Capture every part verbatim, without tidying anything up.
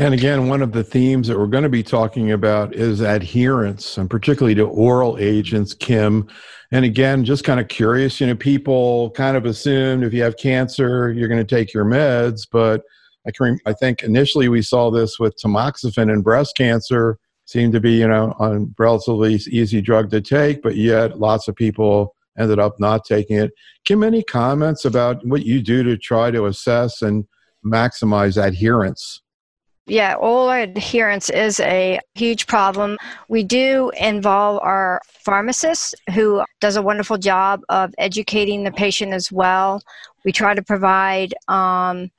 And again, one of the themes that we're going to be talking about is adherence, and particularly to oral agents, Kim. And again, just kind of curious, you know, people kind of assumed if you have cancer, you're going to take your meds. But I can, I think initially we saw this with tamoxifen in breast cancer, seemed to be, you know, a relatively easy drug to take, but yet lots of people ended up not taking it. Kim, any comments about what you do to try to assess and maximize adherence? Yeah, oral adherence is a huge problem. We do involve our pharmacist, who does a wonderful job of educating the patient as well. We try to provide um,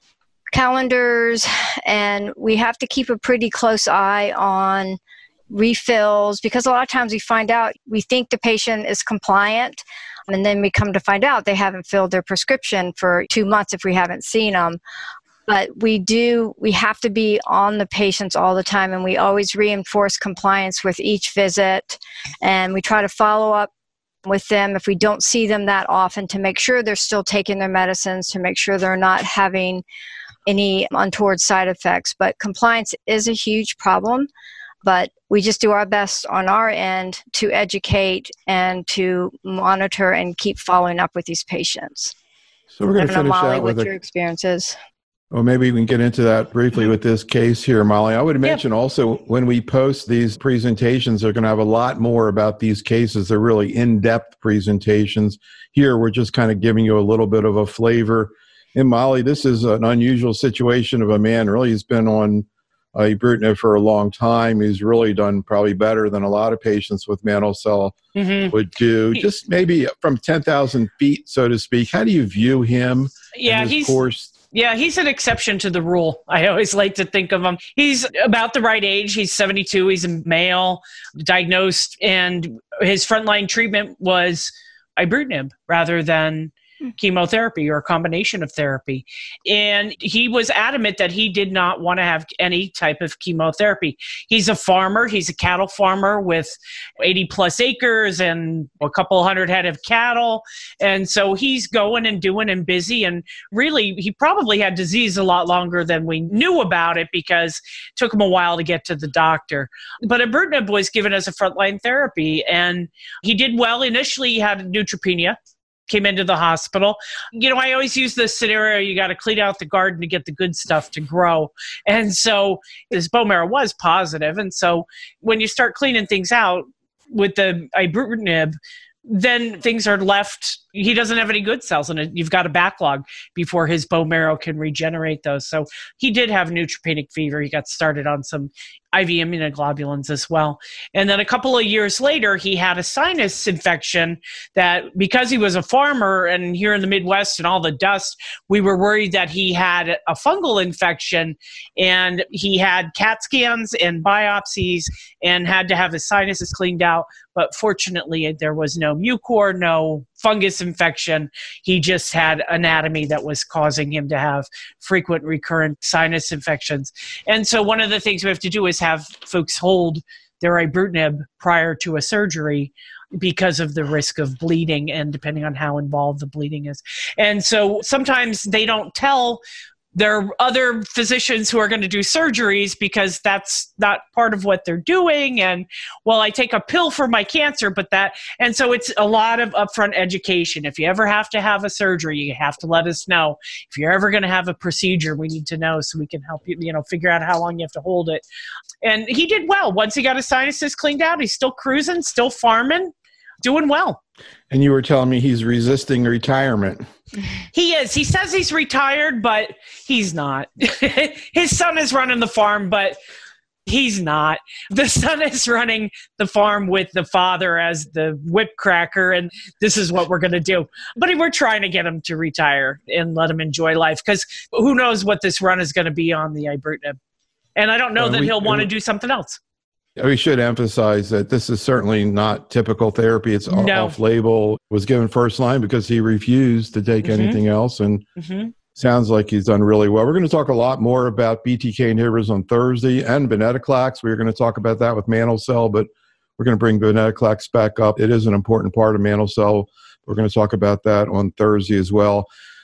calendars, and we have to keep a pretty close eye on refills, because a lot of times we find out, we think the patient is compliant, and then we come to find out they haven't filled their prescription for two months if we haven't seen them. But we do, we have to be on the patients all the time, and we always reinforce compliance with each visit, and we try to follow up with them if we don't see them that often to make sure they're still taking their medicines, to make sure they're not having any untoward side effects. But compliance is a huge problem, but we just do our best on our end to educate and to monitor and keep following up with these patients. So we're going to finish Molly, out with what a, your experience is. Well, maybe we can get into that briefly with this case here, Molly. I would mention yep. also when we post these presentations, they're going to have a lot more about these cases. They're really in-depth presentations. Here, we're just kind of giving you a little bit of a flavor. And Molly, this is an unusual situation of a man. Really, he's been on uh, ibrutinib for a long time. He's really done probably better than a lot of patients with mantle cell mm-hmm. would do. Just maybe from ten thousand feet, so to speak, how do you view him? Yeah, and his he's... course? Yeah, he's an exception to the rule. I always like to think of him. He's about the right age. He's seventy-two. He's a male, diagnosed, and his frontline treatment was ibrutinib rather than chemotherapy or a combination of therapy. And he was adamant that he did not want to have any type of chemotherapy. He's a farmer. He's a cattle farmer with eighty plus acres and a couple hundred head of cattle. And so he's going and doing and busy. And really, he probably had disease a lot longer than we knew about it, because it took him a while to get to the doctor. But ibrutinib was given as a frontline therapy, and he did well. Initially, he had neutropenia. Came into the hospital. You know, I always use this scenario, you got to clean out the garden to get the good stuff to grow. And so his bone marrow was positive. And so when you start cleaning things out with the ibrutinib, then things are left, he doesn't have any good cells, and you've got a backlog before his bone marrow can regenerate those. So he did have neutropenic fever. He got started on some I V immunoglobulins as well. And then a couple of years later, he had a sinus infection that, because he was a farmer and here in the Midwest and all the dust, we were worried that he had a fungal infection, and he had CAT scans and biopsies and had to have his sinuses cleaned out. But fortunately, there was no mucor, no fungus infection. He just had anatomy that was causing him to have frequent recurrent sinus infections. And so one of the things we have to do is have folks hold their ibrutinib prior to a surgery, because of the risk of bleeding and depending on how involved the bleeding is. And so sometimes they don't tell there are other physicians who are going to do surgeries because that's not part of what they're doing. And, well, I take a pill for my cancer, but that, and so it's a lot of upfront education. If you ever have to have a surgery, you have to let us know. If you're ever going to have a procedure, we need to know so we can help you, you know, figure out how long you have to hold it. And he did well. Once he got his sinuses cleaned out, he's still cruising, still farming, doing well. And you were telling me he's resisting retirement. He is. He says he's retired, but he's not. His son is running the farm, but he's not. The son is running the farm with the father as the whip cracker, and this is what we're going to do. But we're trying to get him to retire and let him enjoy life, because who knows what this run is going to be on the ibrutinib. And I don't know uh, that we, he'll want to do something else. We should emphasize that this is certainly not typical therapy. It's no. off-label. It was given first line because he refused to take mm-hmm. anything else, and mm-hmm. sounds like he's done really well. We're going to talk a lot more about B T K inhibitors on Thursday and venetoclax. We're going to talk about that with mantle cell, but we're going to bring venetoclax back up. It is an important part of mantle cell. We're going to talk about that on Thursday as well.